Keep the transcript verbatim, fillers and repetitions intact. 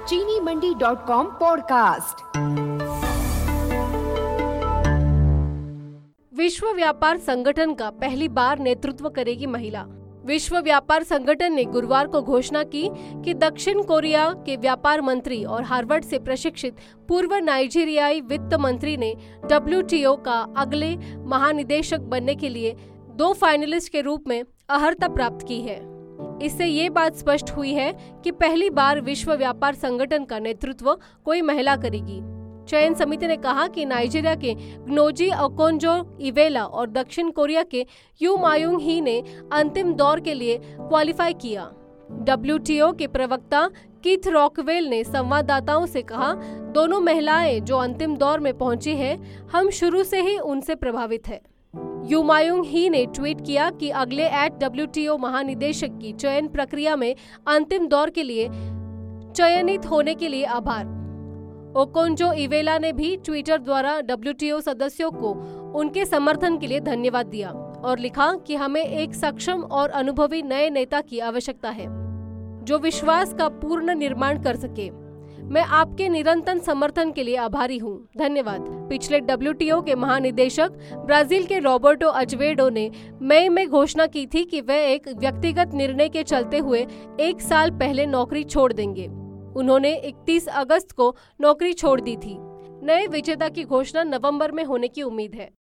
चीनी मंडी dot com podcast. विश्व व्यापार संगठन का पहली बार नेतृत्व करेगी महिला। विश्व व्यापार संगठन ने गुरुवार को घोषणा की कि दक्षिण कोरिया के व्यापार मंत्री और हार्वर्ड से प्रशिक्षित पूर्व नाइजीरियाई वित्त मंत्री ने डब्ल्यू टी ओ का अगले महानिदेशक बनने के लिए दो फाइनलिस्ट के रूप में अर्हता प्राप्त की है। इससे ये बात स्पष्ट हुई है कि पहली बार विश्व व्यापार संगठन का नेतृत्व कोई महिला करेगी। चयन समिति ने कहा कि नाइजीरिया के ग्नोजी ओकोंजो इवेला और दक्षिण कोरिया के यू मायुंग ही ने अंतिम दौर के लिए क्वालिफाई किया। डब्ल्यू टी ओ के प्रवक्ता कीथ रॉकवेल ने संवाददाताओं से कहा, दोनों महिलाएं जो अंतिम दौर में पहुंची हैं, हम शुरू से ही उनसे प्रभावित हैं। यू मायुंग ही ने ट्वीट किया कि अगले एट डब्ल्यू टी ओ महानिदेशक की चयन प्रक्रिया में अंतिम दौर के लिए चयनित होने के लिए आभार। ओकोंजो इवेला ने भी ट्विटर द्वारा डब्ल्यू टी ओ सदस्यों को उनके समर्थन के लिए धन्यवाद दिया और लिखा कि हमें एक सक्षम और अनुभवी नए नेता की आवश्यकता है जो विश्वास का पूर्ण निर्माण कर सके। मैं आपके निरंतर समर्थन के लिए आभारी हूं। धन्यवाद। पिछले डब्ल्यू टी ओ के महानिदेशक ब्राजील के रॉबर्टो अजवेडो ने मई में घोषणा की थी कि वे एक व्यक्तिगत निर्णय के चलते हुए एक साल पहले नौकरी छोड़ देंगे। उन्होंने इकतीस अगस्त को नौकरी छोड़ दी थी। नए विजेता की घोषणा नवंबर में होने की उम्मीद है।